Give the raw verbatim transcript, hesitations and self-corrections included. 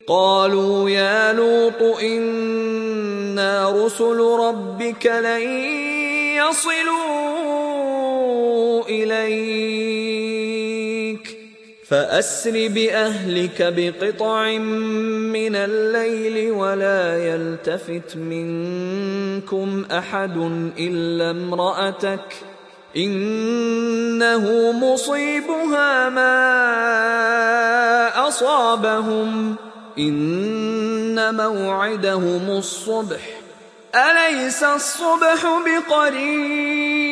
قالوا يا لوط إنا رسل ربك لن يصلوا إليك فأسر بأهلك بقطع من الليل ولا يلتفت منكم أحد إلا امرأتك إنه مصيبها ما أصابهم إن موعدهم الصبح أليس الصبح بقريب